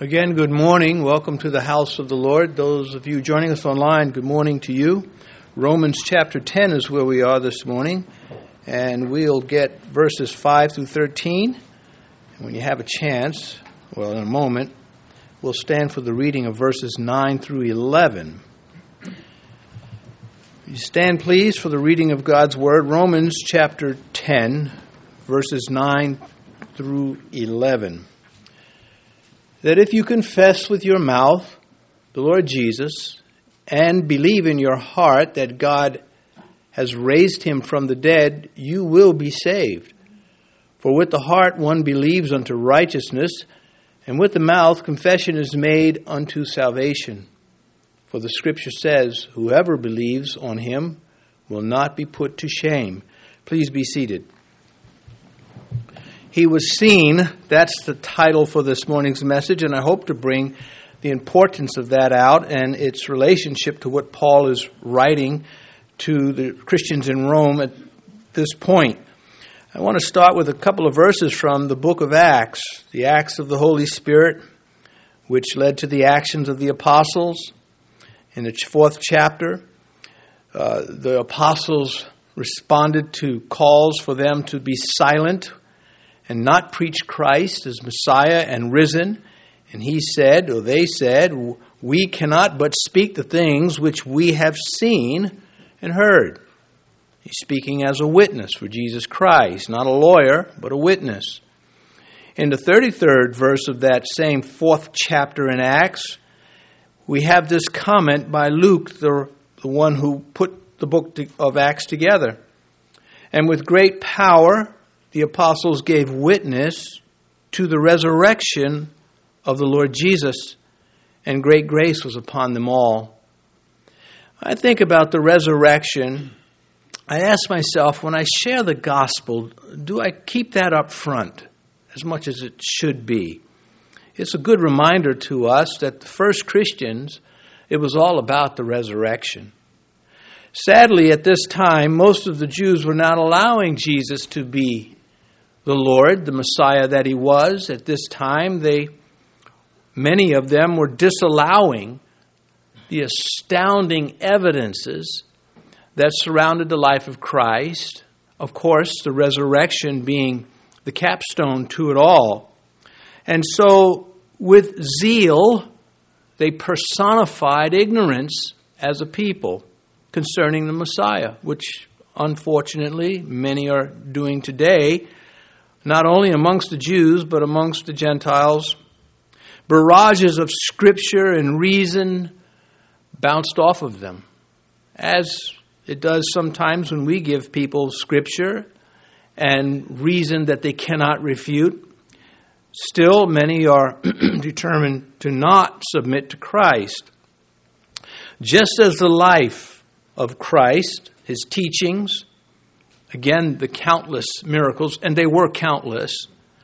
Again, good morning. Welcome to the house of the Lord. Those of you joining us online, good morning to you. Romans chapter 10 is where we are this morning, and we'll get verses 5 through 13. And when you have a chance, well, in a moment, we'll stand for the reading of verses 9 through 11. You stand, please, for the reading of God's Word. Romans chapter 10, verses 9 through 11. That if you confess with your mouth the Lord Jesus and believe in your heart that God has raised him from the dead, you will be saved. For with the heart one believes unto righteousness, and with the mouth confession is made unto salvation. For the Scripture says, whoever believes on him will not be put to shame. Please be seated. He was seen, that's the title for this morning's message, and I hope to bring the importance of that out and its relationship to what Paul is writing to the Christians in Rome at this point. I want to start with a couple of verses from the book of Acts, the Acts of the Holy Spirit, which led to the actions of the apostles. In the 4th chapter, the apostles responded to calls for them to be silent and not preach Christ as Messiah and risen. And he said, or they said, we cannot but speak the things which we have seen and heard. He's speaking as a witness for Jesus Christ, not a lawyer, but a witness. In the 33rd verse of that same 4th chapter in Acts, we have this comment by Luke, the one who put the book of Acts together. And with great power, the apostles gave witness to the resurrection of the Lord Jesus, and great grace was upon them all. I think about the resurrection. I ask myself, when I share the gospel, do I keep that up front as much as it should be? It's a good reminder to us that the first Christians, it was all about the resurrection. Sadly, at this time, most of the Jews were not allowing Jesus to be the Lord, the Messiah that he was. At this time, many of them were disallowing the astounding evidences that surrounded the life of Christ. Of course, the resurrection being the capstone to it all. And so, with zeal, they personified ignorance as a people concerning the Messiah, which unfortunately many are doing today, not only amongst the Jews, but amongst the Gentiles. Barrages of scripture and reason bounced off of them, as it does sometimes when we give people scripture and reason that they cannot refute. Still, many are determined to not submit to Christ. Just as the life of Christ, his teachings, again, the countless miracles, and they were countless,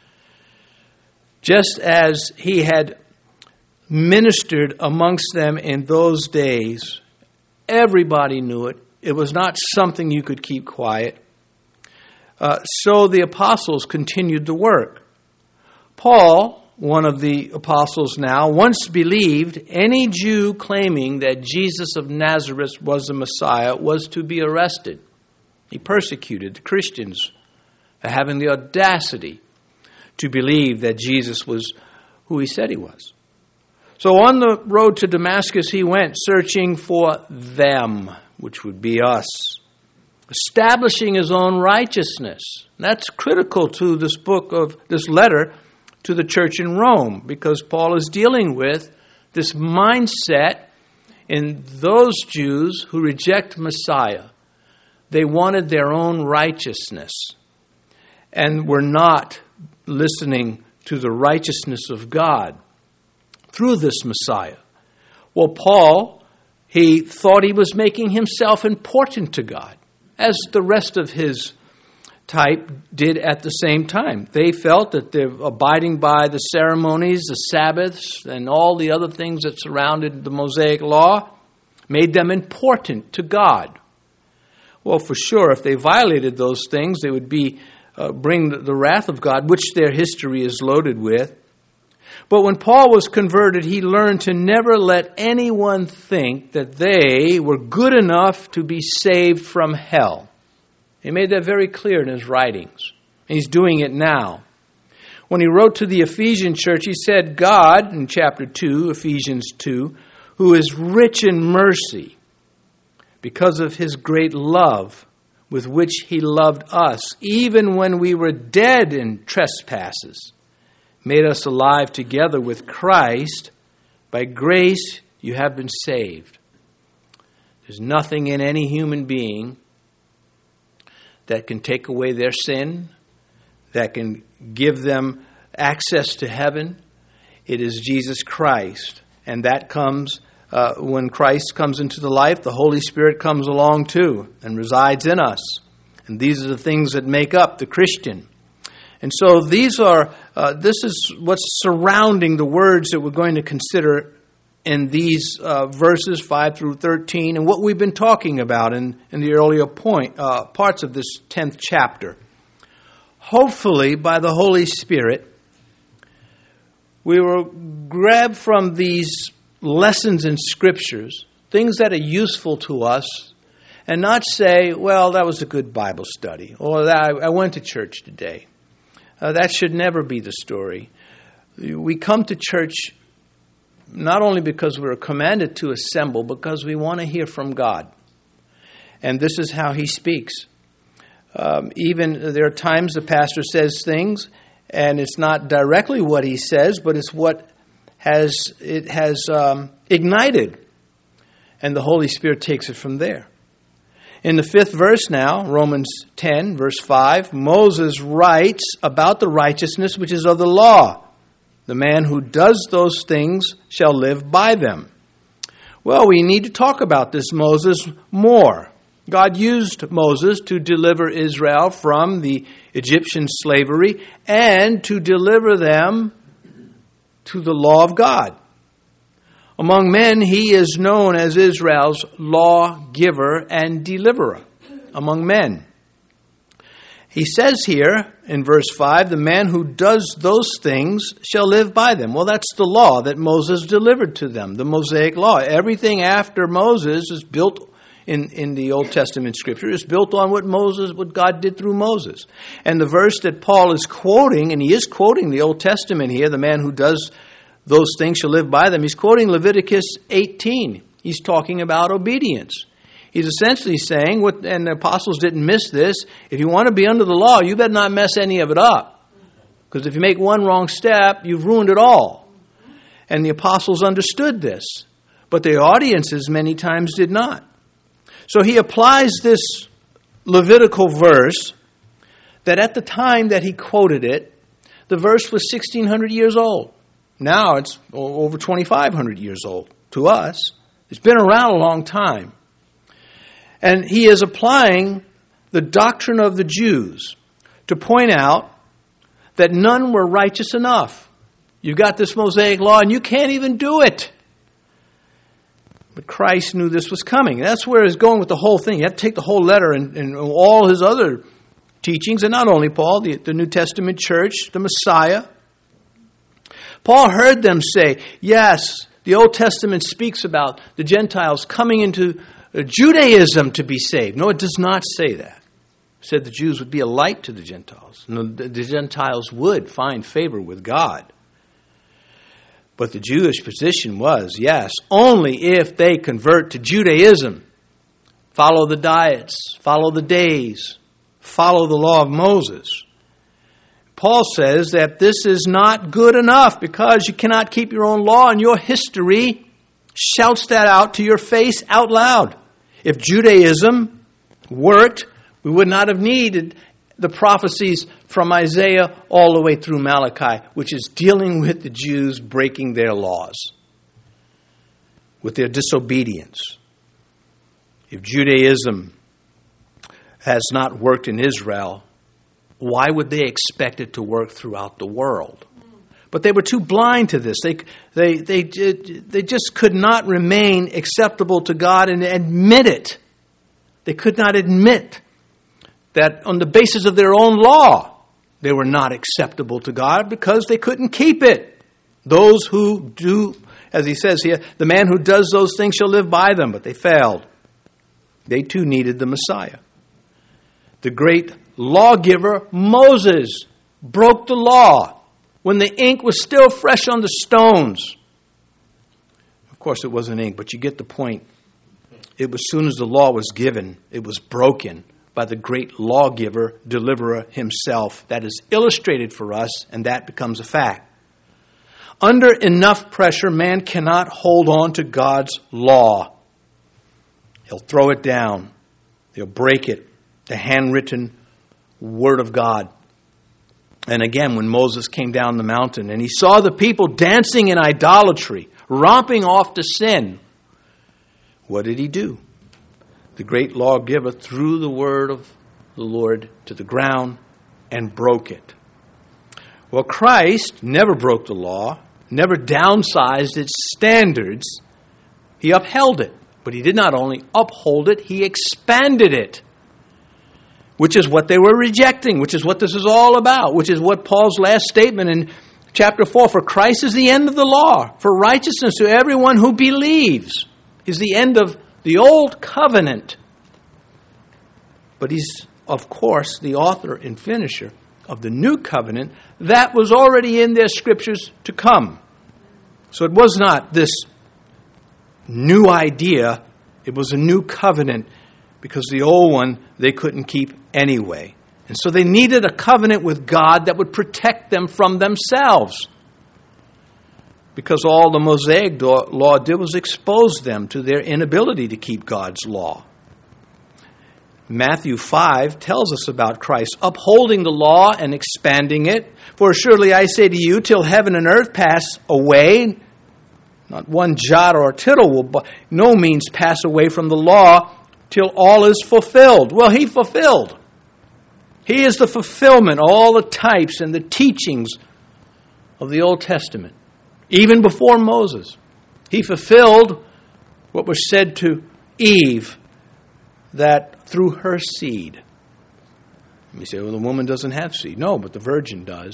just as he had ministered amongst them in those days, everybody knew it. It was not something you could keep quiet. So the apostles continued the work. Paul, one of the apostles now, once believed any Jew claiming that Jesus of Nazareth was the Messiah was to be arrested. He persecuted the Christians for having the audacity to believe that Jesus was who he said he was. So on the road to Damascus, he went searching for them, which would be us, establishing his own righteousness. That's critical to this letter to the church in Rome, because Paul is dealing with this mindset in those Jews who reject Messiah. They wanted their own righteousness and were not listening to the righteousness of God through this Messiah. Well, Paul, he thought he was making himself important to God, as the rest of his type did at the same time. They felt that they're abiding by the ceremonies, the Sabbaths, and all the other things that surrounded the Mosaic law made them important to God. Well, for sure, if they violated those things, they would bring the wrath of God, which their history is loaded with. But when Paul was converted, he learned to never let anyone think that they were good enough to be saved from hell. He made that very clear in his writings. He's doing it now. When he wrote to the Ephesian church, he said, God, in chapter 2, Ephesians 2, who is rich in mercy, because of his great love with which he loved us, even when we were dead in trespasses, made us alive together with Christ. By grace you have been saved. There's nothing in any human being that can take away their sin, that can give them access to heaven. It is Jesus Christ. And that comes when Christ comes into the life, the Holy Spirit comes along too and resides in us. And these are the things that make up the Christian. And so this is what's surrounding the words that we're going to consider in these verses 5 through 13 and what we've been talking about in the earlier parts of this 10th chapter. Hopefully, by the Holy Spirit, we will grab from these lessons in Scriptures, things that are useful to us, and not say, well, that was a good Bible study, or I went to church today. That should never be the story. We come to church not only because we're commanded to assemble, because we want to hear from God. And this is how He speaks. Even there are times the pastor says things, and it's not directly what he says, but it's what has ignited, and the Holy Spirit takes it from there. In the 5th verse now, Romans 10, verse 5, Moses writes about the righteousness which is of the law. The man who does those things shall live by them. Well, we need to talk about this Moses more. God used Moses to deliver Israel from the Egyptian slavery and to deliver them to the law of God. Among men, he is known as Israel's lawgiver and deliverer among men. He says here in verse 5, the man who does those things shall live by them. Well, that's the law that Moses delivered to them, the Mosaic law. Everything after Moses is built in the Old Testament Scripture is built on what God did through Moses. And the verse that Paul is quoting, and he is quoting the Old Testament here, the man who does those things shall live by them. He's quoting Leviticus 18. He's talking about obedience. He's essentially saying, and the apostles didn't miss this, if you want to be under the law, you better not mess any of it up. Because if you make one wrong step, you've ruined it all. And the apostles understood this. But the audiences many times did not. So he applies this Levitical verse that at the time that he quoted it, the verse was 1,600 years old. Now it's over 2,500 years old to us. It's been around a long time. And he is applying the doctrine of the Jews to point out that none were righteous enough. You've got this Mosaic law and you can't even do it. But Christ knew this was coming. That's where he's going with the whole thing. You have to take the whole letter and all his other teachings, and not only Paul, the New Testament church, the Messiah. Paul heard them say, yes, the Old Testament speaks about the Gentiles coming into Judaism to be saved. No, it does not say that. It said the Jews would be a light to the Gentiles. And the Gentiles would find favor with God. But the Jewish position was, yes, only if they convert to Judaism, follow the diets, follow the days, follow the law of Moses. Paul says that this is not good enough because you cannot keep your own law, and your history shouts that out to your face out loud. If Judaism worked, we would not have needed the prophecies from Isaiah all the way through Malachi, which is dealing with the Jews breaking their laws, with their disobedience. If Judaism has not worked in Israel, why would they expect it to work throughout the world? But they were too blind to this. They just could not remain acceptable to God and admit it. They could not admit that on the basis of their own law, they were not acceptable to God because they couldn't keep it. Those who do, as he says here, the man who does those things shall live by them, but they failed. They too needed the Messiah. The great lawgiver, Moses, broke the law when the ink was still fresh on the stones. Of course, it wasn't ink, but you get the point. It was as soon as the law was given, it was broken by the great lawgiver, deliverer himself. That is illustrated for us, and that becomes a fact. Under enough pressure, man cannot hold on to God's law. He'll throw it down. He'll break it. The handwritten Word of God. And again, when Moses came down the mountain and he saw the people dancing in idolatry, romping off to sin, what did he do? The great lawgiver threw the word of the Lord to the ground and broke it. Well, Christ never broke the law, never downsized its standards. He upheld it. But he did not only uphold it, he expanded it. Which is what they were rejecting, which is what this is all about, which is what Paul's last statement in chapter 4, for Christ is the end of the law, for righteousness to everyone who believes, is the end of the old covenant. But he's, of course, the author and finisher of the new covenant that was already in their scriptures to come. So it was not this new idea, it was a new covenant, because the old one they couldn't keep anyway. And so they needed a covenant with God that would protect them from themselves. Because all the Mosaic law did was expose them to their inability to keep God's law. Matthew 5 tells us about Christ upholding the law and expanding it. For surely I say to you, till heaven and earth pass away, not one jot or tittle will by no means pass away from the law till all is fulfilled. Well, he fulfilled. He is the fulfillment, all the types and the teachings of the Old Testament. Even before Moses. He fulfilled what was said to Eve, that through her seed. You say, well, the woman doesn't have seed. No, but the virgin does.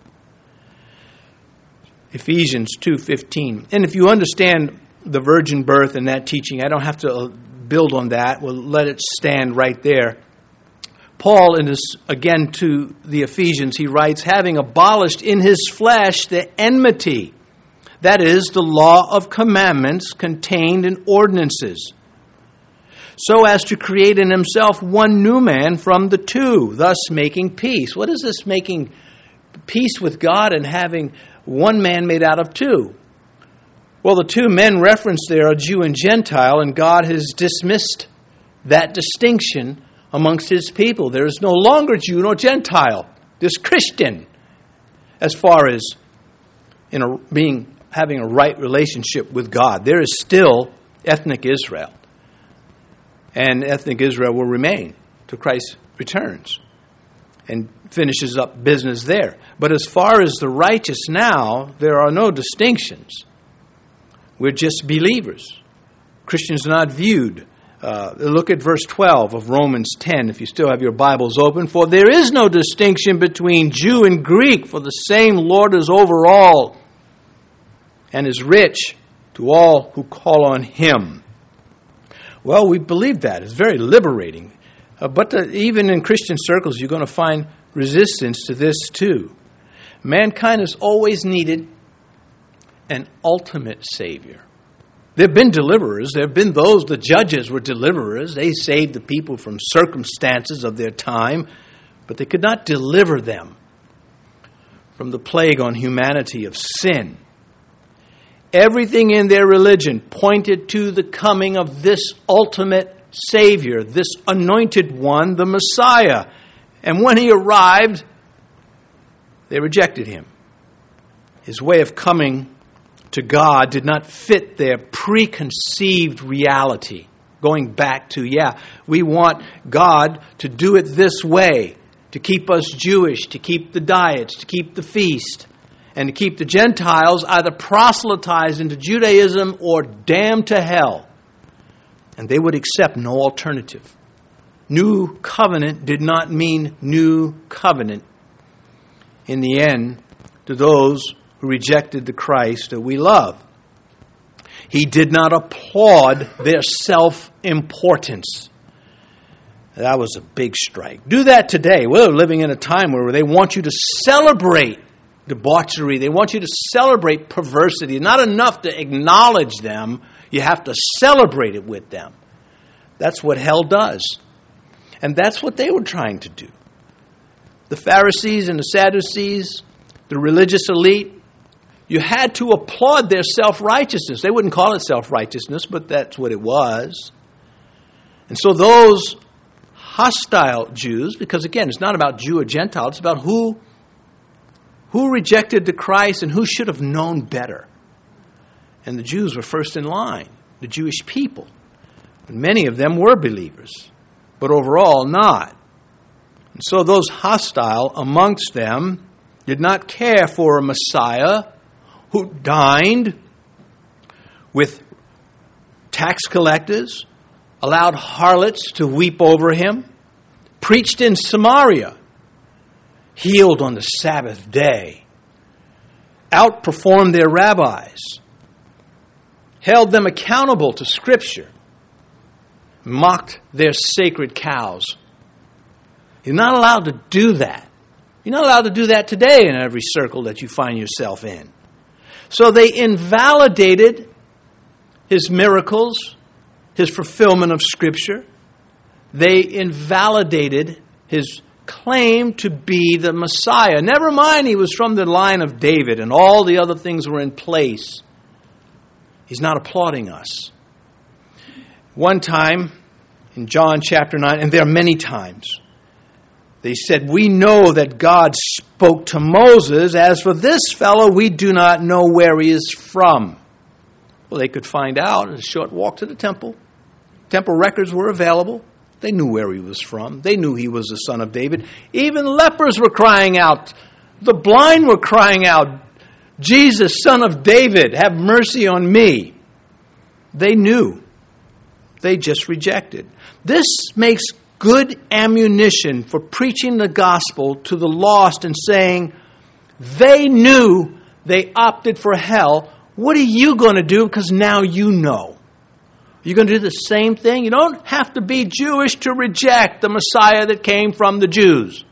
Ephesians 2:15. And if you understand the virgin birth and that teaching, I don't have to build on that. We'll let it stand right there. Paul, in his, again to the Ephesians, he writes, having abolished in his flesh the enmity, that is, the law of commandments contained in ordinances, so as to create in himself one new man from the two, thus making peace. What is this making peace with God and having one man made out of two? Well, the two men referenced there are Jew and Gentile, and God has dismissed that distinction amongst his people. There is no longer Jew nor Gentile. There's Christian as far as having a right relationship with God. There is still ethnic Israel. And ethnic Israel will remain till Christ returns and finishes up business there. But as far as the righteous now, there are no distinctions. We're just believers. Christians are not viewed. Look at verse 12 of Romans 10, if you still have your Bibles open. For there is no distinction between Jew and Greek, for the same Lord is over all and is rich to all who call on him. Well, we believe that. It's very liberating. But even in Christian circles, you're going to find resistance to this too. Mankind has always needed an ultimate Savior. There have been deliverers. There have been those, the judges were deliverers. They saved the people from circumstances of their time, but they could not deliver them from the plague on humanity of sin. Everything in their religion pointed to the coming of this ultimate Savior, this anointed one, the Messiah. And when he arrived, they rejected him. His way of coming to God did not fit their preconceived reality. Going back to, we want God to do it this way, to keep us Jewish, to keep the diets, to keep the feast, and to keep the Gentiles either proselytized into Judaism or damned to hell. And they would accept no alternative. New covenant did not mean new covenant in the end to those who rejected the Christ that we love. He did not applaud their self-importance. That was a big strike. Do that today. We're living in a time where they want you to celebrate debauchery. They want you to celebrate perversity. Not enough to acknowledge them. You have to celebrate it with them. That's what hell does. And that's what they were trying to do. The Pharisees and the Sadducees, the religious elite, you had to applaud their self-righteousness. They wouldn't call it self-righteousness, but that's what it was. And so those hostile Jews, because again, it's not about Jew or Gentile, it's about who rejected the Christ and who should have known better. And the Jews were first in line, the Jewish people. And many of them were believers, but overall not. And so those hostile amongst them did not care for a Messiah who dined with tax collectors, allowed harlots to weep over him, preached in Samaria, healed on the Sabbath day, outperformed their rabbis, held them accountable to Scripture, mocked their sacred cows. You're not allowed to do that. You're not allowed to do that today in every circle that you find yourself in. So they invalidated his miracles, his fulfillment of Scripture. They invalidated his claim to be the Messiah. Never mind he was from the line of David and all the other things were in place. He's not applauding us. One time in John chapter 9, and there are many times, they said, "We know that God spoke to Moses. As for this fellow, we do not know where he is from." Well, they could find out in a short walk to the temple. Temple records were available. They knew where he was from. They knew he was the son of David. Even lepers were crying out. The blind were crying out, "Jesus, son of David, have mercy on me." They knew. They just rejected. This makes good ammunition for preaching the gospel to the lost and saying, they knew, they opted for hell. What are you going to do? Because now you know. You're going to do the same thing? You don't have to be Jewish to reject the Messiah that came from the Jews.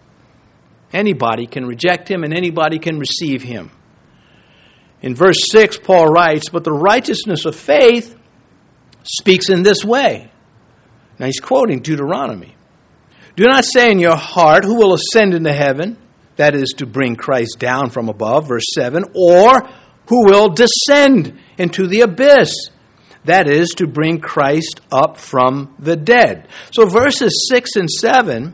Anybody can reject him and anybody can receive him. In verse 6, Paul writes, "But the righteousness of faith speaks in this way." Now he's quoting Deuteronomy. "Do not say in your heart, who will ascend into heaven?" That is to bring Christ down from above, verse 7. "Or who will descend into the abyss?" That is to bring Christ up from the dead. So verses 6 and 7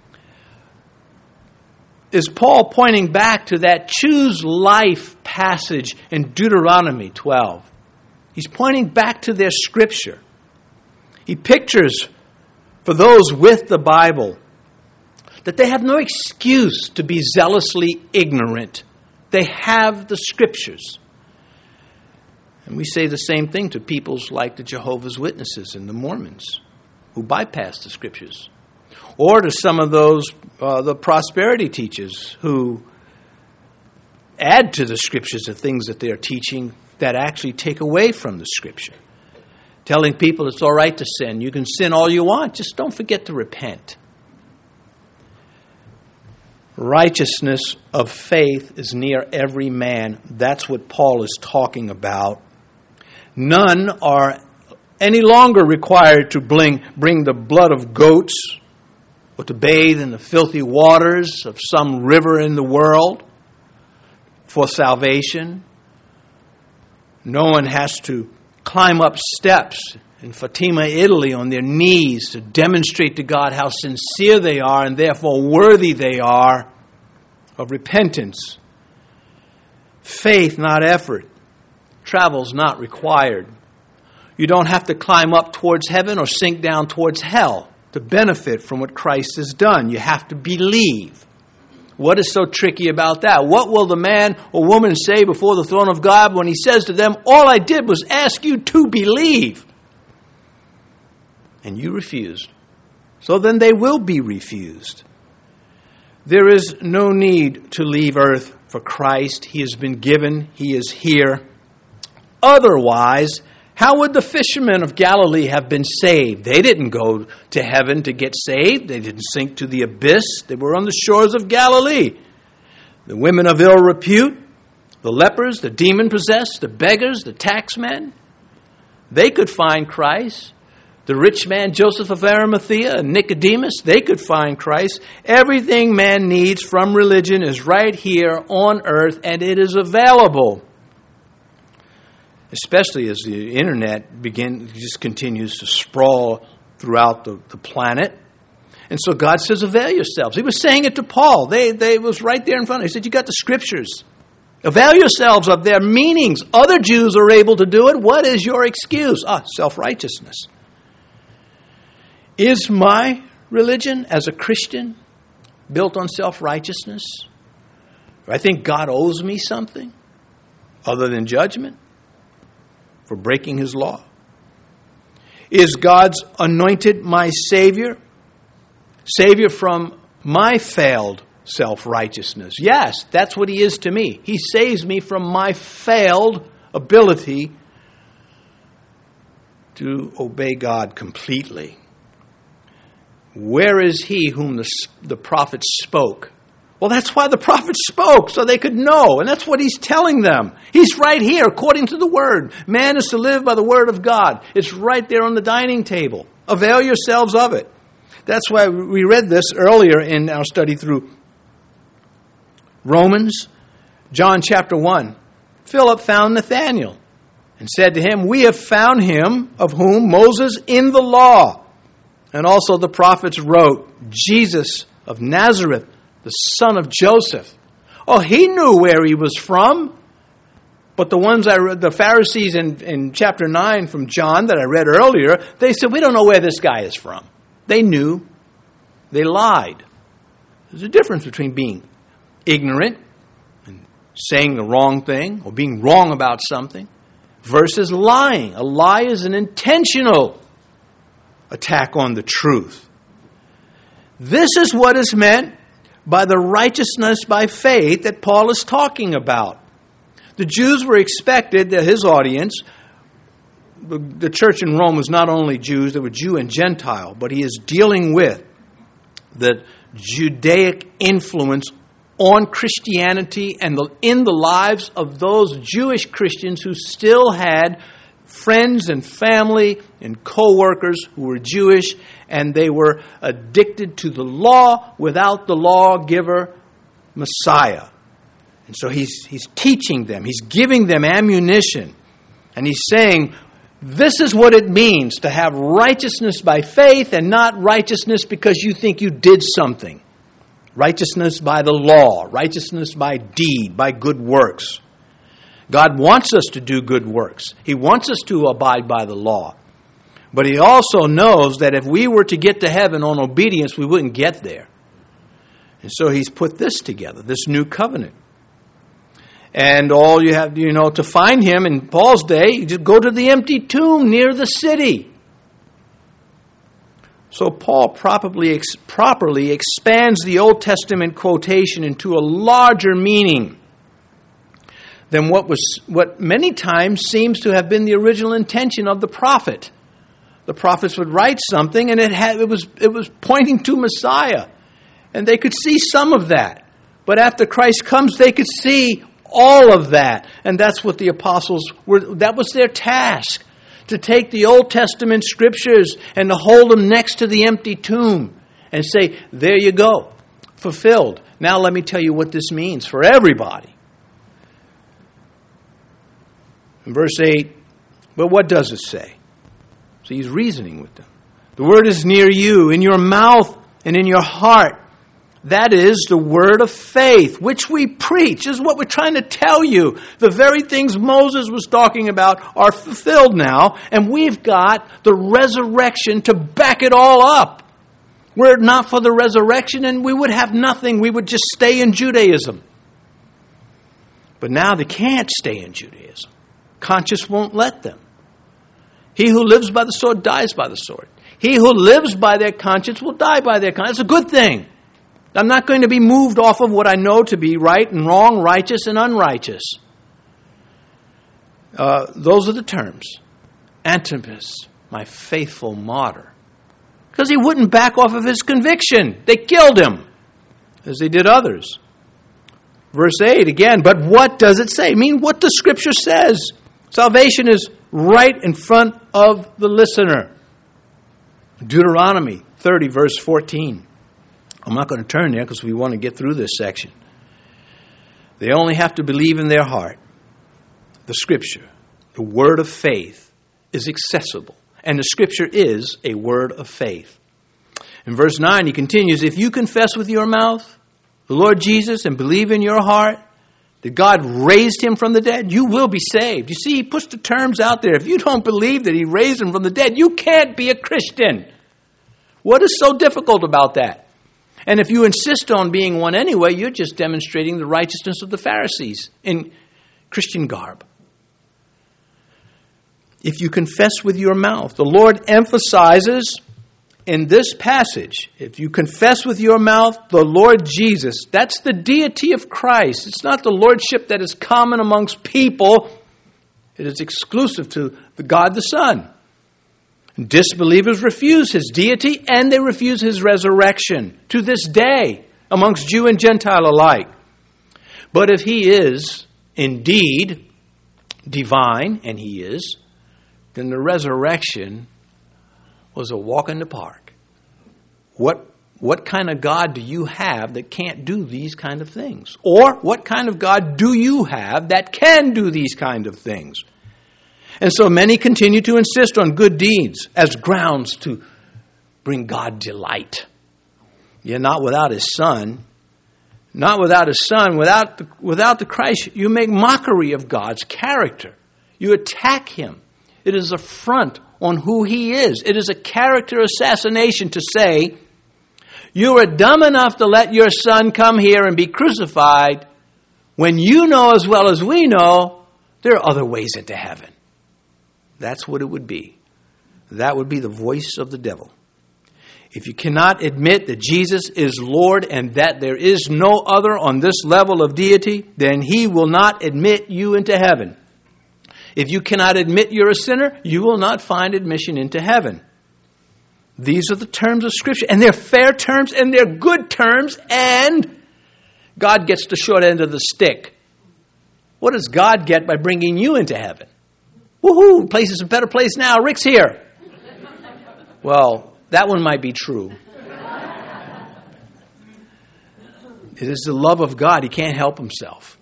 is Paul pointing back to that choose life passage in Deuteronomy 12. He's pointing back to their scripture. He pictures for those with the Bible that they have no excuse to be zealously ignorant. They have the scriptures. And we say the same thing to peoples like the Jehovah's Witnesses and the Mormons who bypass the scriptures. Or to some of those, the prosperity teachers who add to the scriptures the things that they're teaching that actually take away from the scripture. Telling people it's all right to sin. You can sin all you want. Just don't forget to repent. Righteousness of faith is near every man. That's what Paul is talking about. None are any longer required to bring the blood of goats or to bathe in the filthy waters of some river in the world for salvation. No one has to climb up steps in Fatima, Italy on their knees to demonstrate to God how sincere they are and therefore worthy they are of repentance. Faith, not effort. Travel's not required. You don't have to climb up towards heaven or sink down towards hell to benefit from what Christ has done. You have to believe. What is so tricky about that? What will the man or woman say before the throne of God when he says to them, all I did was ask you to believe? And you refused. So then they will be refused. There is no need to leave earth for Christ. He has been given. He is here. Otherwise, how would the fishermen of Galilee have been saved? They didn't go to heaven to get saved. They didn't sink to the abyss. They were on the shores of Galilee. The women of ill repute, the lepers, the demon-possessed, the beggars, the taxmen, they could find Christ. The rich man, Joseph of Arimathea, and Nicodemus, they could find Christ. Everything man needs from religion is right here on earth, and it is available. Especially as the internet just continues to sprawl throughout the planet. And so God says, avail yourselves. He was saying it to Paul. They was right there in front of him. He said, you got the scriptures. Avail yourselves of their meanings. Other Jews are able to do it. What is your excuse? Self-righteousness. Is my religion as a Christian built on self-righteousness? Do I think God owes me something other than judgment for breaking his law? Is God's anointed my Savior? Savior from my failed self-righteousness. Yes, that's what he is to me. He saves me from my failed ability to obey God completely. Where is he whom the prophets spoke? Well, that's why the prophets spoke, so they could know. And that's what he's telling them. He's right here, according to the word. Man is to live by the word of God. It's right there on the dining table. Avail yourselves of it. That's why we read this earlier in our study through Romans, John chapter 1. Philip found Nathanael and said to him, we have found him of whom Moses in the law and also the prophets wrote, Jesus of Nazareth, the son of Joseph. Oh, he knew where he was from. But the ones I read, the Pharisees in chapter 9 from John that I read earlier, they said, we don't know where this guy is from. They knew. They lied. There's a difference between being ignorant and saying the wrong thing or being wrong about something versus lying. A lie is an intentional attack on the truth. This is what is meant by the righteousness by faith that Paul is talking about. The Jews were expected, that his audience, the church in Rome was not only Jews, they were Jew and Gentile, but he is dealing with the Judaic influence on Christianity and in the lives of those Jewish Christians who still had friends and family and co-workers who were Jewish, and they were addicted to the law without the lawgiver Messiah. And so he's teaching them, he's giving them ammunition, and he's saying, this is what it means to have righteousness by faith and not righteousness because you think you did something. Righteousness by the law, righteousness by deed, by good works. God wants us to do good works. He wants us to abide by the law. But he also knows that if we were to get to heaven on obedience, we wouldn't get there. And so he's put this together, this new covenant. And all you have, to find him in Paul's day, you just go to the empty tomb near the city. So Paul properly expands the Old Testament quotation into a larger meaning than what many times seems to have been the original intention of the prophet. The prophets would write something, and it was pointing to Messiah, and they could see some of that. But after Christ comes, they could see all of that, and that's what the apostles were. That was their task, to take the Old Testament scriptures and to hold them next to the empty tomb and say, "There you go, fulfilled." Now let me tell you what this means for everybody. In verse 8, but what does it say? So he's reasoning with them. The word is near you, in your mouth and in your heart. That is the word of faith, which we preach. This is what we're trying to tell you. The very things Moses was talking about are fulfilled now, and we've got the resurrection to back it all up. Were it not for the resurrection, and we would have nothing. We would just stay in Judaism. But now they can't stay in Judaism. Conscience won't let them. He who lives by the sword dies by the sword. He who lives by their conscience will die by their conscience. It's a good thing. I'm not going to be moved off of what I know to be right and wrong, righteous and unrighteous. Those are the terms. Antipas, my faithful martyr. Because he wouldn't back off of his conviction. They killed him, as they did others. Verse 8 again, but what does it say? I mean, what the Scripture says. Salvation is right in front of the listener. Deuteronomy 30, verse 14. I'm not going to turn there because we want to get through this section. They only have to believe in their heart. The Scripture, the word of faith, is accessible. And the Scripture is a word of faith. In verse 9, he continues, if you confess with your mouth the Lord Jesus and believe in your heart that God raised him from the dead, you will be saved. You see, he puts the terms out there. If you don't believe that he raised him from the dead, you can't be a Christian. What is so difficult about that? And if you insist on being one anyway, you're just demonstrating the righteousness of the Pharisees in Christian garb. If you confess with your mouth, the Lord emphasizes in this passage, if you confess with your mouth the Lord Jesus, that's the deity of Christ. It's not the lordship that is common amongst people. It is exclusive to the God the Son. Disbelievers refuse his deity and they refuse his resurrection to this day amongst Jew and Gentile alike. But if he is indeed divine, and he is, then the resurrection was a walk in the park. What kind of God do you have that can't do these kind of things? Or what kind of God do you have that can do these kind of things? And so many continue to insist on good deeds as grounds to bring God delight. Yet not without his Son. Not without his Son. Without the Christ, you make mockery of God's character. You attack him. It is a affront on who he is. It is a character assassination to say, you are dumb enough to let your Son come here and be crucified when you know as well as we know there are other ways into heaven. That's what it would be. That would be the voice of the devil. If you cannot admit that Jesus is Lord and that there is no other on this level of deity, then he will not admit you into heaven. If you cannot admit you're a sinner, you will not find admission into heaven. These are the terms of Scripture, and they're fair terms, and they're good terms, and God gets the short end of the stick. What does God get by bringing you into heaven? Woohoo, place is a better place now. Rick's here. Well, that one might be true. It is the love of God. He can't help himself.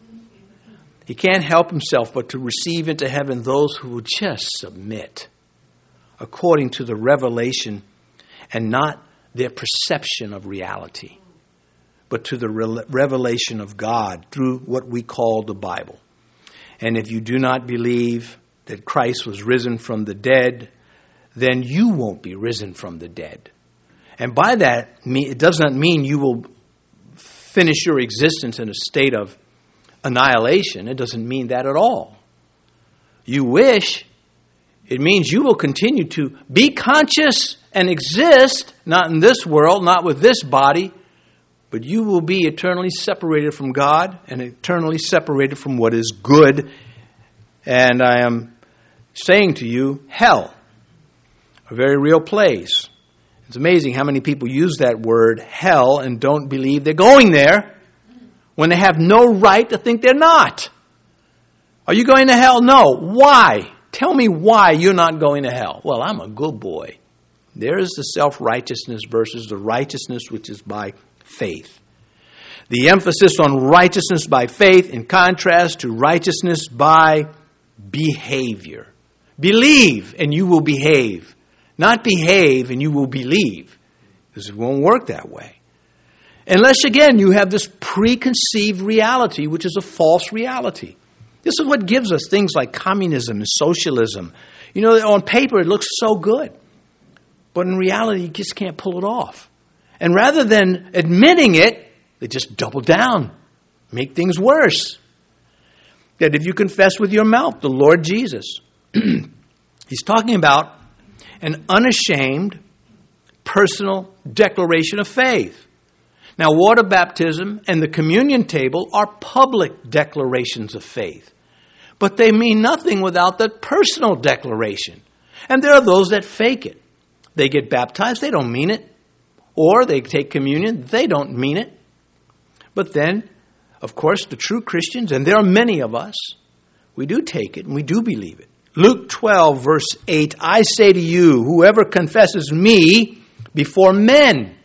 He can't help himself but to receive into heaven those who will just submit according to the revelation and not their perception of reality, but to the revelation of God through what we call the Bible. And if you do not believe that Christ was risen from the dead, then you won't be risen from the dead. And by that, it does not mean you will finish your existence in a state of annihilation. It doesn't mean that at all. You wish. It means you will continue to be conscious and exist, not in this world, not with this body, but you will be eternally separated from God and eternally separated from what is good. And I am saying to you, hell, a very real place. It's amazing how many people use that word hell and don't believe they're going there when they have no right to think they're not. Are you going to hell? No. Why? Tell me why you're not going to hell. Well, I'm a good boy. There's the self-righteousness versus the righteousness which is by faith. The emphasis on righteousness by faith in contrast to righteousness by behavior. Believe and you will behave. Not behave and you will believe. Because it won't work that way. Unless, again, you have this preconceived reality, which is a false reality. This is what gives us things like communism and socialism. You know, on paper it looks so good. But in reality, you just can't pull it off. And rather than admitting it, they just double down, make things worse. That if you confess with your mouth the Lord Jesus, he's talking about an unashamed, personal declaration of faith. Now, water baptism and the communion table are public declarations of faith. But they mean nothing without that personal declaration. And there are those that fake it. They get baptized, they don't mean it. Or they take communion, they don't mean it. But then, of course, the true Christians, and there are many of us, we do take it and we do believe it. Luke 12, verse 8, I say to you, whoever confesses me before men,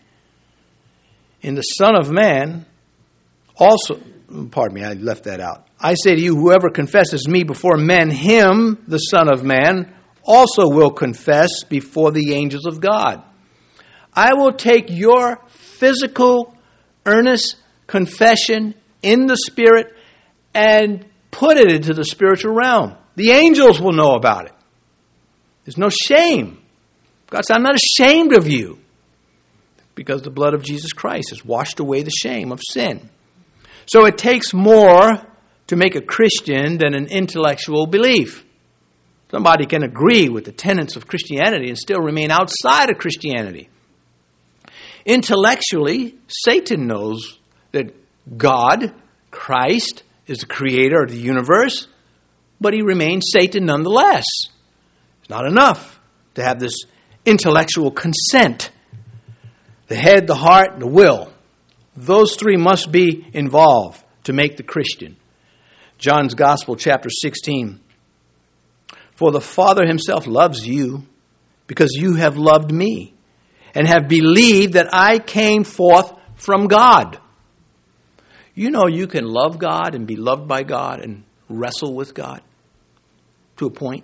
in the Son of Man, also, pardon me, I left that out. I say to you, whoever confesses me before men, him, the Son of Man, also will confess before the angels of God. I will take your physical, earnest confession in the Spirit and put it into the spiritual realm. The angels will know about it. There's no shame. God said, I'm not ashamed of you, because the blood of Jesus Christ has washed away the shame of sin. So it takes more to make a Christian than an intellectual belief. Somebody can agree with the tenets of Christianity and still remain outside of Christianity. Intellectually, Satan knows that God, Christ, is the creator of the universe, but he remains Satan nonetheless. It's not enough to have this intellectual consent. The head, the heart, the will. Those three must be involved to make the Christian. John's Gospel, chapter 16. For the Father himself loves you because you have loved me and have believed that I came forth from God. You know you can love God and be loved by God and wrestle with God to a point.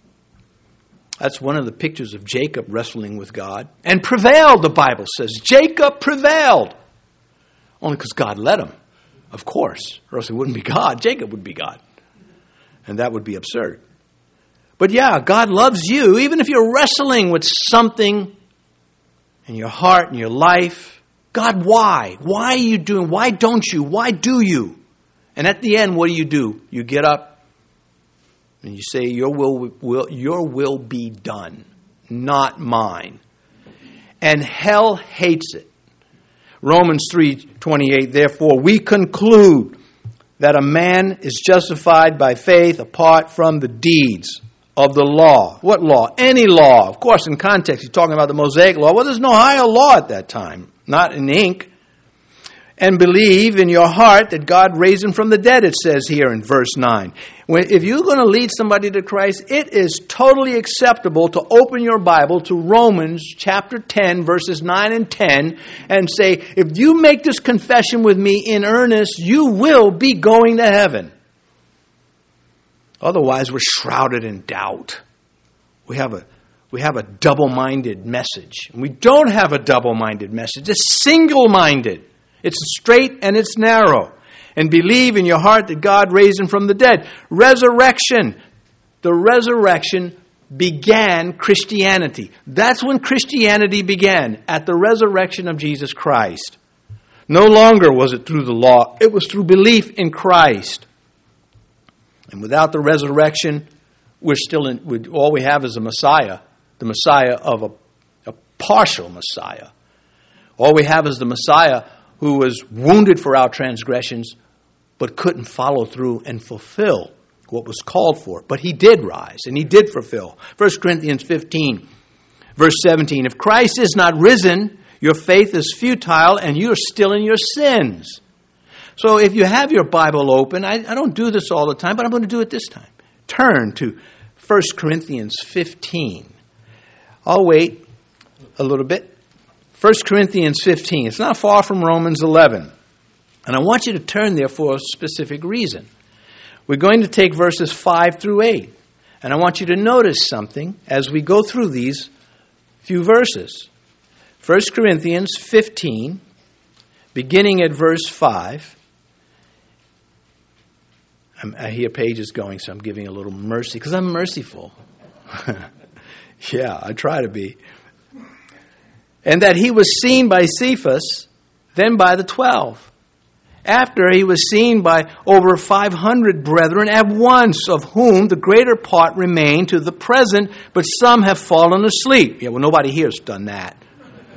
That's one of the pictures of Jacob wrestling with God. And prevailed, the Bible says. Jacob prevailed. Only because God let him, of course. Or else it wouldn't be God. Jacob would be God. And that would be absurd. But yeah, God loves you. Even if you're wrestling with something in your heart and your life. God, why? Why are you doing? Why don't you? Why do you? And at the end, what do? You get up. And you say, your will be done, not mine. And hell hates it. Romans 3:28, therefore we conclude that a man is justified by faith apart from the deeds of the law. What law? Any law. Of course, in context, he's talking about the Mosaic law. Well, there's no higher law at that time, not in ink. And believe in your heart that God raised him from the dead, it says here in verse 9. If you're going to lead somebody to Christ, it is totally acceptable to open your Bible to Romans chapter 10, verses 9 and 10, and say, if you make this confession with me in earnest, you will be going to heaven. Otherwise, we're shrouded in doubt. We have a double-minded message. And we don't have a double-minded message. It's single-minded. It's straight and it's narrow. And believe in your heart that God raised him from the dead. Resurrection. The resurrection began Christianity. That's when Christianity began, at the resurrection of Jesus Christ. No longer was it through the law. It was through belief in Christ. And without the resurrection, all we have is a Messiah. The Messiah of a partial Messiah. All we have is the Messiah who was wounded for our transgressions, but couldn't follow through and fulfill what was called for. But he did rise, and he did fulfill. 1 Corinthians 15, verse 17. If Christ is not risen, your faith is futile, and you are still in your sins. So if you have your Bible open, I don't do this all the time, but I'm going to do it this time. Turn to 1 Corinthians 15. I'll wait a little bit. 1 Corinthians 15. It's not far from Romans 11. And I want you to turn there for a specific reason. We're going to take verses 5 through 8. And I want you to notice something as we go through these few verses. 1 Corinthians 15, beginning at verse 5. I hear pages going, so I'm giving a little mercy, because I'm merciful. Yeah, I try to be. And that he was seen by Cephas, then by the 12. After he was seen by over 500 brethren at once, of whom the greater part remain to the present, but some have fallen asleep. Yeah, well, nobody here has done that.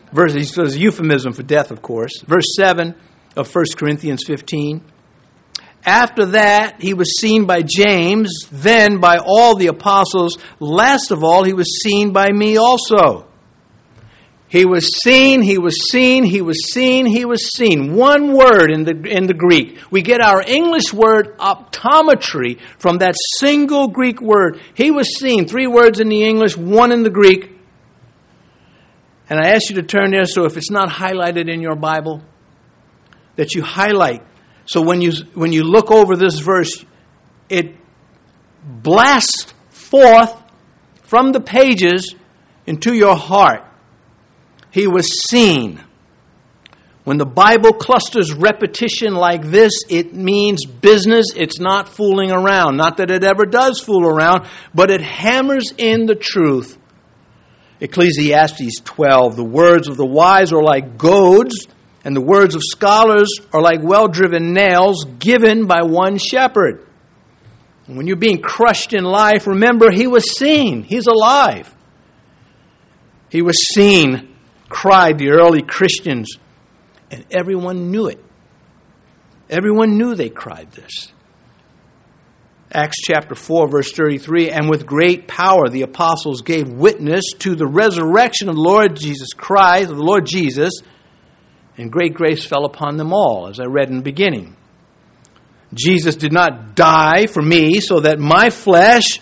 Verse, it's a euphemism for death, of course. Verse 7 of 1 Corinthians 15. After that, he was seen by James, then by all the apostles. Last of all, he was seen by me also. He was seen, he was seen, he was seen, he was seen. One word in the Greek. We get our English word optometry from that single Greek word. He was seen. 3 words in the English, 1 in the Greek. And I ask you to turn there, so if it's not highlighted in your Bible, that you highlight. So when you look over this verse, it blasts forth from the pages into your heart. He was seen. When the Bible clusters repetition like this, it means business. It's not fooling around. Not that it ever does fool around, but it hammers in the truth. Ecclesiastes 12, the words of the wise are like goads, and the words of scholars are like well-driven nails given by one shepherd. And when you're being crushed in life, remember, he was seen. He's alive. He was seen, cried the early Christians, and everyone knew it. Everyone knew they cried this. Acts chapter 4, verse 33, and with great power the apostles gave witness to the resurrection of the Lord Jesus Christ, of the Lord Jesus, and great grace fell upon them all, as I read in the beginning. Jesus did not die for me so that my flesh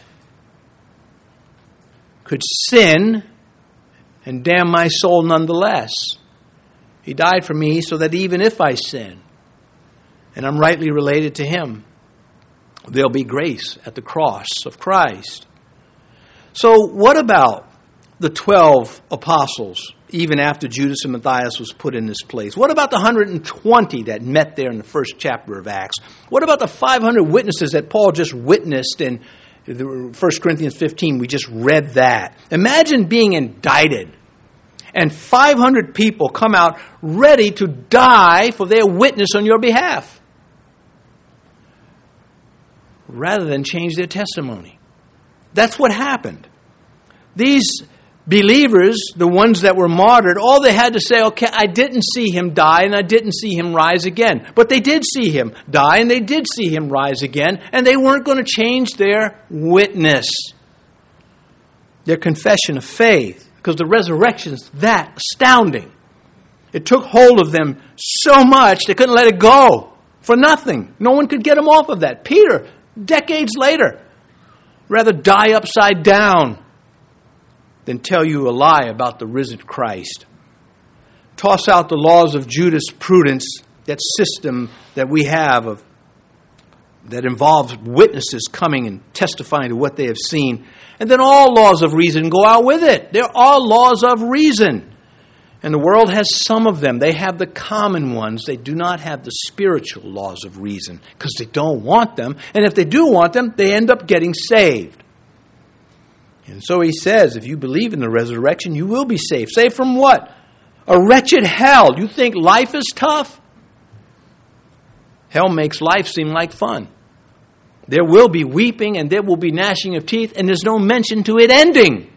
could sin and damn my soul nonetheless. He died for me so that even if I sin, and I'm rightly related to him, there'll be grace at the cross of Christ. So what about the 12 apostles, even after Judas and Matthias was put in this place? What about the 120 that met there in the first chapter of Acts? What about the 500 witnesses that Paul just witnessed in 1 Corinthians 15? We just read that. Imagine being indicted and 500 people come out ready to die for their witness on your behalf, rather than change their testimony. That's what happened. These believers, the ones that were martyred, all they had to say, okay, I didn't see him die and I didn't see him rise again. But they did see him die and they did see him rise again, and they weren't going to change their witness, their confession of faith, because the resurrection is that astounding. It took hold of them so much they couldn't let it go for nothing. No one could get them off of that. Peter, decades later, rather die upside down than tell you a lie about the risen Christ. Toss out the laws of jurisprudence, that system that we have that involves witnesses coming and testifying to what they have seen. And then all laws of reason go out with it. There are laws of reason. And the world has some of them. They have the common ones. They do not have the spiritual laws of reason because they don't want them. And if they do want them, they end up getting saved. And so he says, if you believe in the resurrection, you will be saved. Saved from what? A wretched hell. You think life is tough? Hell makes life seem like fun. There will be weeping and there will be gnashing of teeth, and there's no mention to it ending.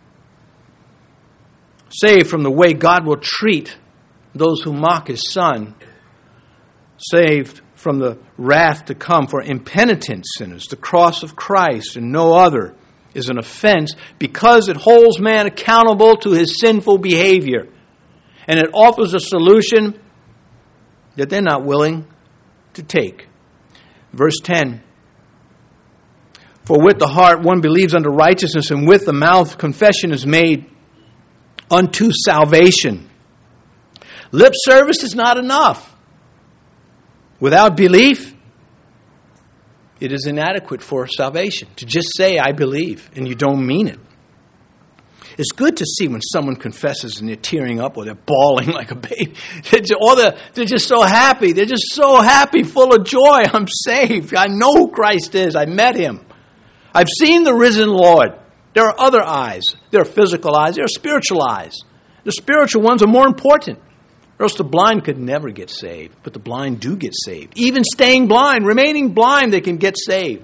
Saved from the way God will treat those who mock his Son. Saved from the wrath to come for impenitent sinners. The cross of Christ and no other is an offense because it holds man accountable to his sinful behavior. And it offers a solution that they're not willing to take. Verse 10. For with the heart one believes unto righteousness, and with the mouth confession is made unto salvation. Lip service is not enough. Without belief, it is inadequate for salvation. To just say, I believe, and you don't mean it. It's good to see when someone confesses and they're tearing up or they're bawling like a baby. They're just so happy. They're just so happy, full of joy. I'm saved. I know who Christ is. I met him. I've seen the risen Lord. There are other eyes. There are physical eyes. There are spiritual eyes. The spiritual ones are more important. Or else the blind could never get saved. But the blind do get saved. Even staying blind, remaining blind, they can get saved.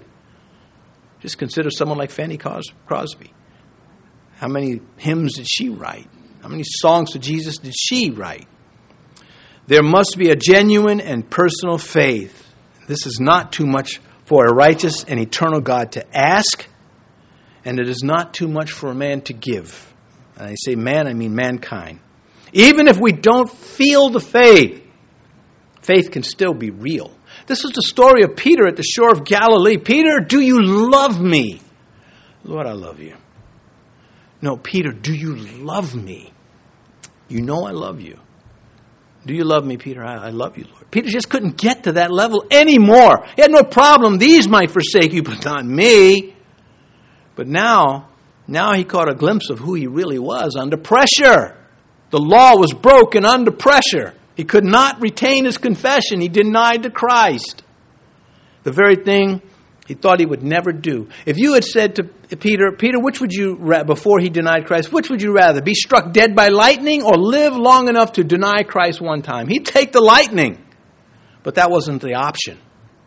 Just consider someone like Fanny Crosby. How many hymns did she write? How many songs to Jesus did she write? There must be a genuine and personal faith. This is not too much for a righteous and eternal God to ask, and it is not too much for a man to give. And I say man, I mean mankind. Even if we don't feel the faith, faith can still be real. This is the story of Peter at the shore of Galilee. Peter, do you love me? Lord, I love you. No, Peter, do you love me? You know I love you. Do you love me, Peter? I love you, Lord. Peter just couldn't get to that level anymore. He had no problem. These might forsake you, but not me. But now he caught a glimpse of who he really was under pressure. The law was broken under pressure. He could not retain his confession. He denied the Christ. The very thing he thought he would never do. If you had said to Peter, which would you rather, before he denied Christ, which would you rather, be struck dead by lightning or live long enough to deny Christ one time? He'd take the lightning. But that wasn't the option.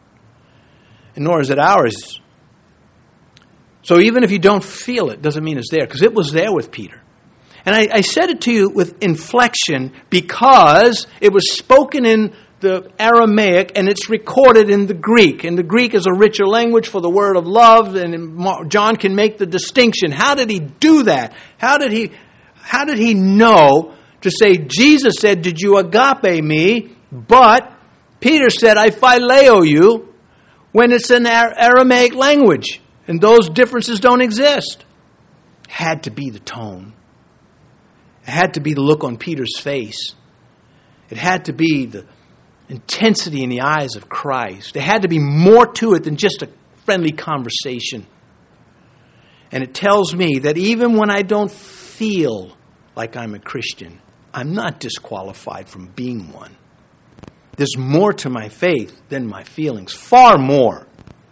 And nor is it ours. So even if you don't feel it, doesn't mean it's there, because it was there with Peter. And I said it to you with inflection because it was spoken in the Aramaic and it's recorded in the Greek. And the Greek is a richer language for the word of love, and John can make the distinction. How did he do that? How did he know to say, Jesus said, did you agape me? But Peter said, I phileo you, when it's in Aramaic language. And those differences don't exist. Had to be the tone. It had to be the look on Peter's face. It had to be the intensity in the eyes of Christ. There had to be more to it than just a friendly conversation. And it tells me that even when I don't feel like I'm a Christian, I'm not disqualified from being one. There's more to my faith than my feelings, far more.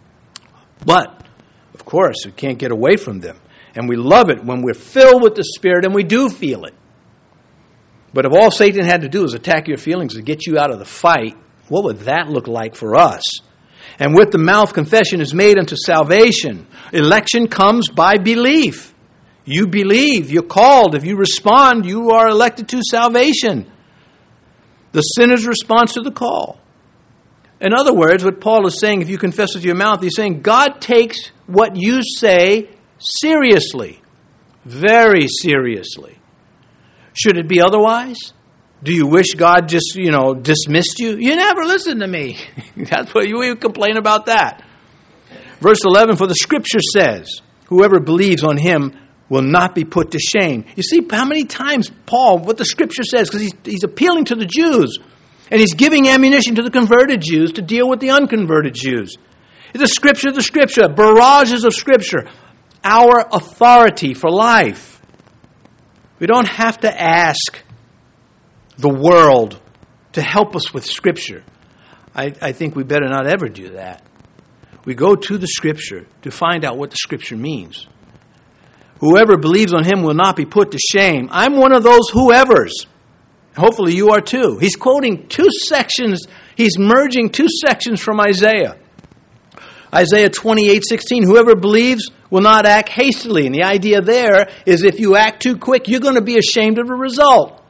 But, of course, we can't get away from them. And we love it when we're filled with the Spirit and we do feel it. But if all Satan had to do is attack your feelings to get you out of the fight, what would that look like for us? And with the mouth confession is made unto salvation. Election comes by belief. You believe, you're called. If you respond, you are elected to salvation. The sinner's response to the call. In other words, what Paul is saying, if you confess with your mouth, he's saying God takes what you say seriously. Very seriously. Should it be otherwise? Do you wish God just, dismissed you? You never listened to me. That's what you complain about that. Verse 11, for the Scripture says, whoever believes on him will not be put to shame. You see how many times Paul, what the Scripture says, because he's appealing to the Jews, and he's giving ammunition to the converted Jews to deal with the unconverted Jews. The Scripture, barrages of Scripture, our authority for life. We don't have to ask the world to help us with Scripture. I think we better not ever do that. We go to the Scripture to find out what the Scripture means. Whoever believes on him will not be put to shame. I'm one of those whoever's. Hopefully you are too. He's quoting two sections. He's merging two sections from Isaiah. Isaiah 28:16, whoever believes will not act hastily. And the idea there is if you act too quick, you're going to be ashamed of the result.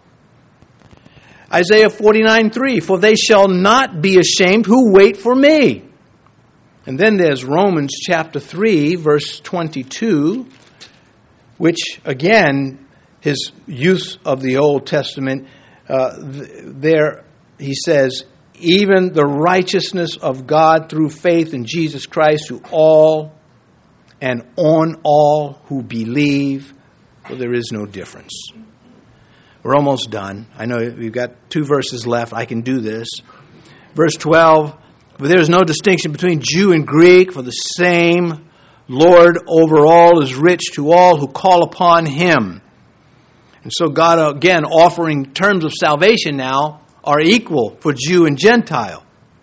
Isaiah 49:3, for they shall not be ashamed who wait for me. And then there's Romans chapter 3, verse 22, which again, his use of the Old Testament, there he says, even the righteousness of God through faith in Jesus Christ to all and on all who believe, for there is no difference. We're almost done. I know we've got 2 verses left. I can do this. Verse 12, but there is no distinction between Jew and Greek, for the same Lord over all is rich to all who call upon him. And so God, again, offering terms of salvation now are equal for Jew and Gentile.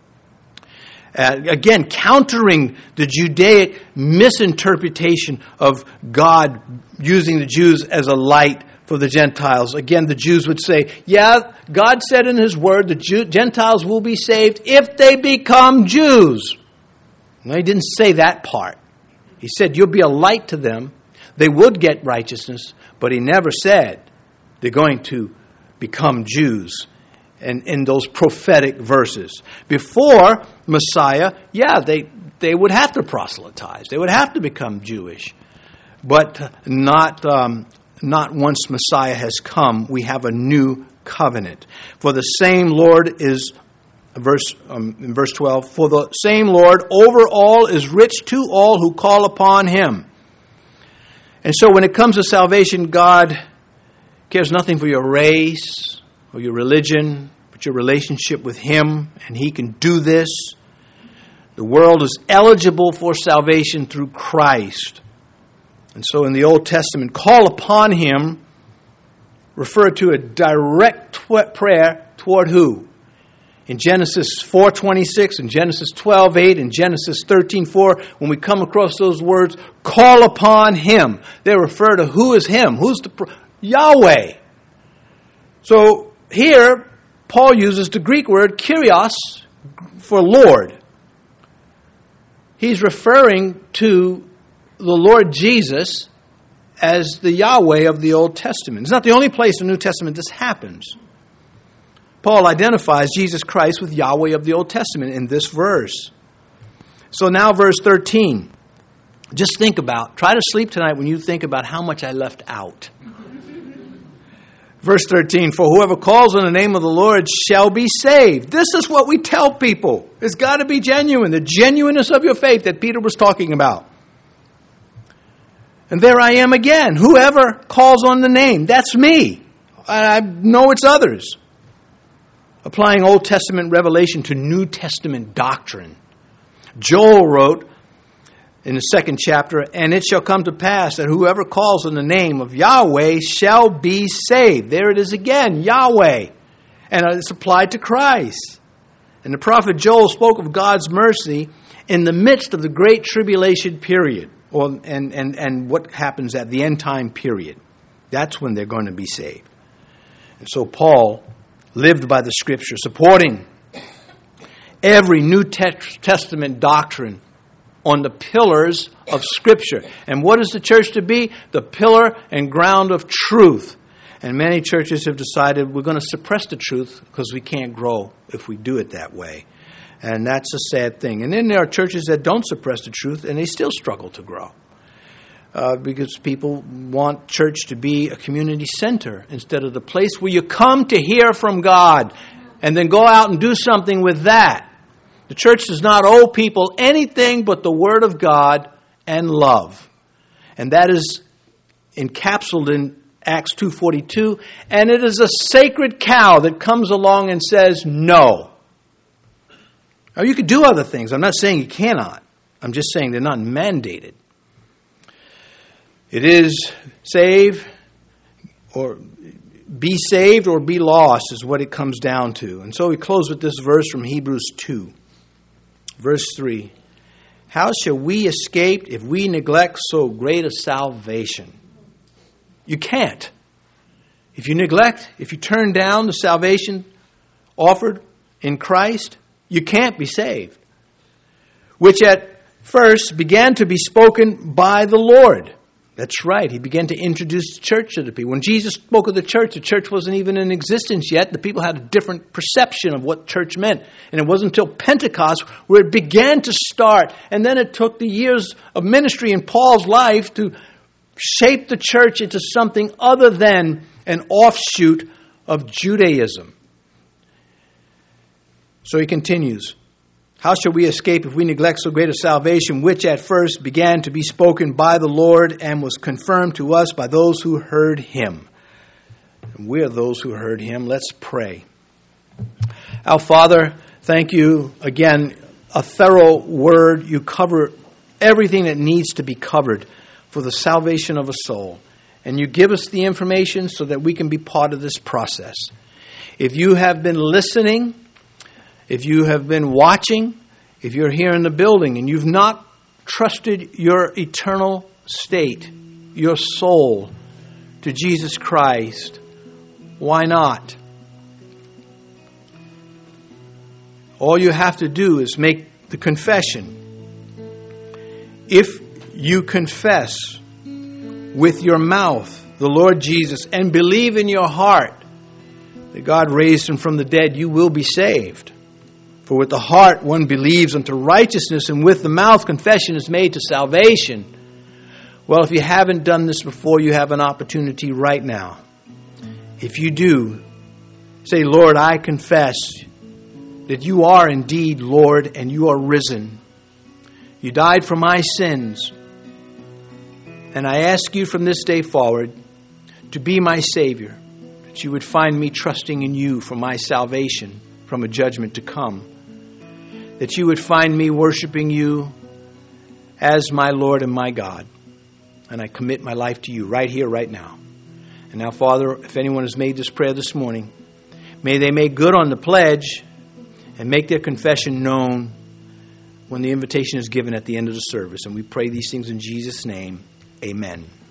Again, countering the Judaic misinterpretation of God using the Jews as a light for the Gentiles. Again, the Jews would say, yeah, God said in his word the Gentiles will be saved if they become Jews. No, he didn't say that part. He said you'll be a light to them. They would get righteousness, but he never said They're going to become Jews. And in those prophetic verses. Before Messiah, they would have to proselytize. They would have to become Jewish. But not once Messiah has come. We have a new covenant. For the same Lord is, in verse 12, for the same Lord over all is rich to all who call upon him. And so when it comes to salvation, God cares nothing for your race or your religion, but your relationship with him, and he can do this. The world is eligible for salvation through Christ. And so in the Old Testament, call upon him referred to a direct prayer toward who? In Genesis 4:26, in Genesis 12:8, in Genesis 13:4, when we come across those words, call upon him, they refer to who is him? Who's Yahweh. So here, Paul uses the Greek word kyrios for Lord. He's referring to the Lord Jesus as the Yahweh of the Old Testament. It's not the only place in the New Testament this happens. Paul identifies Jesus Christ with Yahweh of the Old Testament in this verse. So now verse 13. Just try to sleep tonight when you think about how much I left out. Verse 13, for whoever calls on the name of the Lord shall be saved. This is what we tell people. It's got to be genuine. The genuineness of your faith that Peter was talking about. And there I am again. Whoever calls on the name, that's me. I know it's others. Applying Old Testament revelation to New Testament doctrine. Joel wrote in the 2nd chapter, and it shall come to pass that whoever calls on the name of Yahweh shall be saved. There it is again, Yahweh. And it's applied to Christ. And the prophet Joel spoke of God's mercy in the midst of the great tribulation period, and what happens at the end time period. That's when they're going to be saved. And so Paul lived by the Scripture, supporting every New Testament doctrine on the pillars of Scripture. And what is the church to be? The pillar and ground of truth. And many churches have decided we're going to suppress the truth because we can't grow if we do it that way. And that's a sad thing. And then there are churches that don't suppress the truth and they still struggle to grow. Because people want church to be a community center instead of the place where you come to hear from God and then go out and do something with that. The church does not owe people anything but the Word of God and love. And that is encapsulated in Acts 2:42. And it is a sacred cow that comes along and says no. Now you could do other things. I'm not saying you cannot. I'm just saying they're not mandated. It is save or be saved or be lost is what it comes down to. And so we close with this verse from Hebrews 2. Verse 3, how shall we escape if we neglect so great a salvation? You can't. If you neglect, if you turn down the salvation offered in Christ, you can't be saved. Which at first began to be spoken by the Lord. That's right. He began to introduce the church to the people. When Jesus spoke of the church wasn't even in existence yet. The people had a different perception of what church meant. And it wasn't until Pentecost where it began to start. And then it took the years of ministry in Paul's life to shape the church into something other than an offshoot of Judaism. So he continues. How shall we escape if we neglect so great a salvation, which at first began to be spoken by the Lord and was confirmed to us by those who heard him? And we are those who heard him. Let's pray. Our Father, thank you again. A thorough word. You cover everything that needs to be covered for the salvation of a soul. And you give us the information so that we can be part of this process. If you have been listening, if you have been watching, if you're here in the building and you've not trusted your eternal state, your soul, to Jesus Christ, why not? All you have to do is make the confession. If you confess with your mouth the Lord Jesus and believe in your heart that God raised him from the dead, you will be saved. For with the heart one believes unto righteousness, and with the mouth confession is made to salvation. Well, if you haven't done this before, you have an opportunity right now. If you do, say, Lord, I confess that you are indeed Lord and you are risen. You died for my sins. And I ask you from this day forward to be my Savior, that you would find me trusting in you for my salvation from a judgment to come, that you would find me worshiping you as my Lord and my God. And I commit my life to you right here, right now. And now, Father, if anyone has made this prayer this morning, may they make good on the pledge and make their confession known when the invitation is given at the end of the service. And we pray these things in Jesus' name. Amen.